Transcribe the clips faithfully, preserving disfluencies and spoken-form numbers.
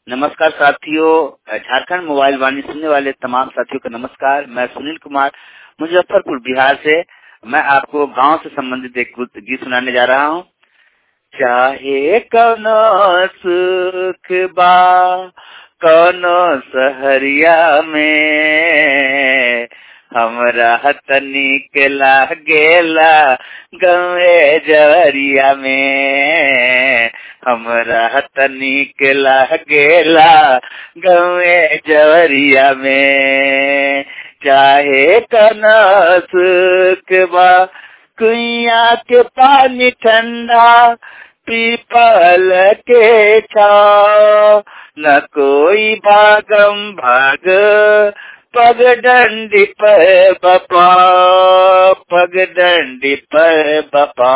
नमस्कार साथियों, झारखंड मोबाइल वाणी सुनने वाले तमाम साथियों को नमस्कार। मैं सुनील कुमार मुजफ्फरपुर बिहार से मैं आपको गांव से संबंधित एक गीत सुनाने जा रहा हूं। चाहे कौनो सुख बा कौनो सहरिया में, हमरा तनी के लागेला गवे जवरिया में, हमरा तनी के लागेला गवे जवरिया में। चाहे कौनो सुख बा कुइया के पानी ठंडा पीपल के छाव, न कोई भागम भाग पग डंडी पर बपा, पग डंडी पर बपा।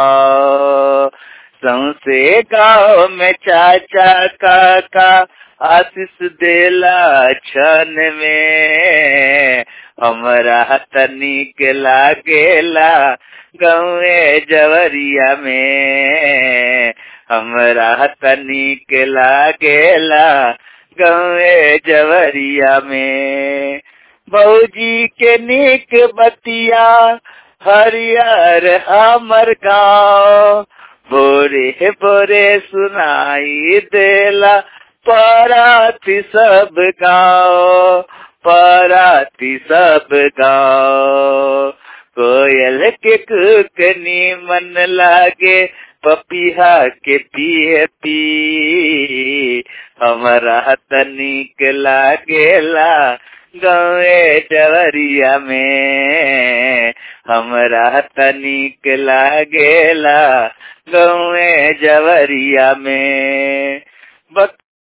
सौसे गाँव में चाचा काका आशीष देला क्षण में, हमरा तनी के लागेला गवे जवरिया में, हमरा तनी के लागेला गवे जवरिया में। भौजी के नीक बतिया हरियर हमर गाँव, बोरे बोरे सुनाई देला पराती सब गाँव, पराती सब गाँव। कोयल के कुकनी मन लागे पपिहा के पिए पी, हमरा तनी के लागेला गवे जवरिया में, हमरा तनी के लागेला गवे जवरिया में। बक